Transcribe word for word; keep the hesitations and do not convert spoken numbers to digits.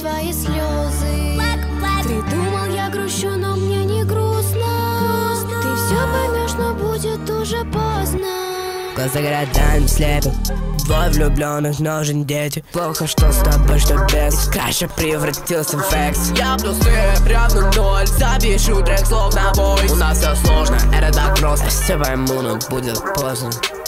свои слезы. Ты думал, я грущу, но мне не грустно. Ты все поймешь, но будет уже поздно. Глаза горят, тайм слепят. Двое влюбленных, но же не дети. Плохо, что с тобой, что без. Краще превратился в экс. Я плюс ты равно ноль. Запишу трек словно бой. У нас все сложно, это так просто. Все пойму, но будет поздно.